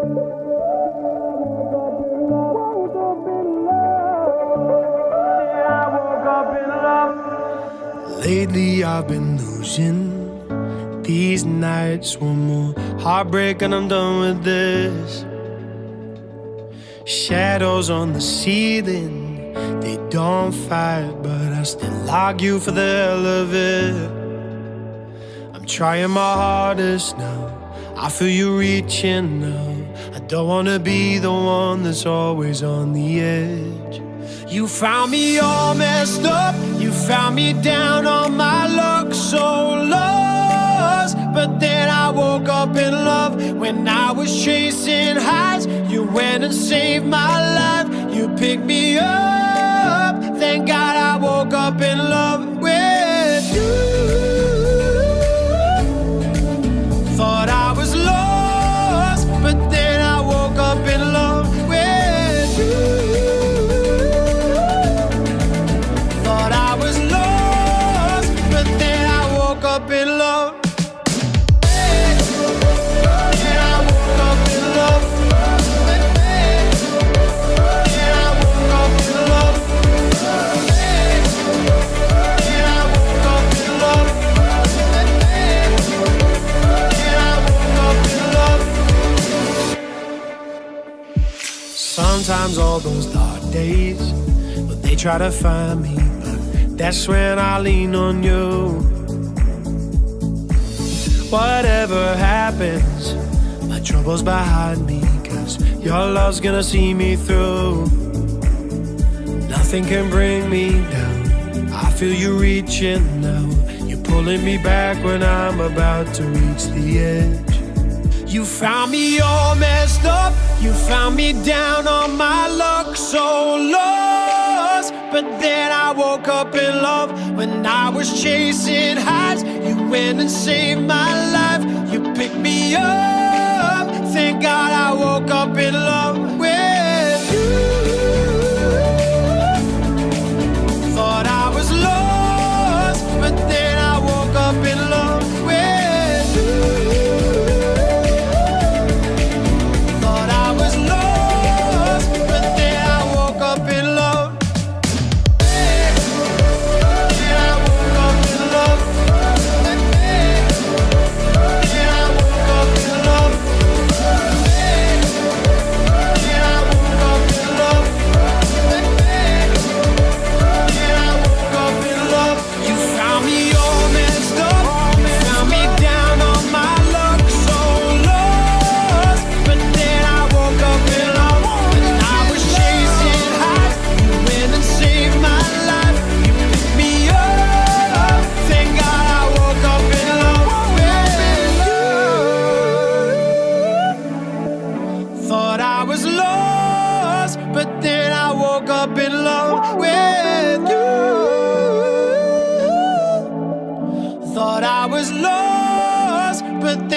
Lately I've been losing these nights. One more heartbreak and I'm done with this. Shadows on the ceiling, they don't fight, but I still argue for the hell of it. I'm trying my hardest now, I feel you reaching now. I don't wanna be the one that's always on the edge. You found me all messed up, you found me down on my luck, so lost. But then I woke up in love when I was chasing highs. You went and saved my life, you picked me up. Thank God I woke up in love with you. Thought I was lost, but then I woke up in love with you. Up in love. Yeah, I woke up in love. Yeah, I woke up in love. Yeah, I woke up in love. Yeah, I woke up in love. Sometimes all those dark days, but they try to find me, but that's when I lean on you. Whatever happens, my trouble's behind me, 'cause your love's gonna see me through. Nothing can bring me down, I feel you reaching now. You're pulling me back when I'm about to reach the edge. You found me all messed up, you found me down on my luck, so lost. But then I woke up in love when I was chasing highs. You went and saved my life, you picked me up. Thank God I woke up in love with you. Thought I was lost, but then I woke up in love with you. Thought I was lost, but then I woke up in love. Thought I was lost, but then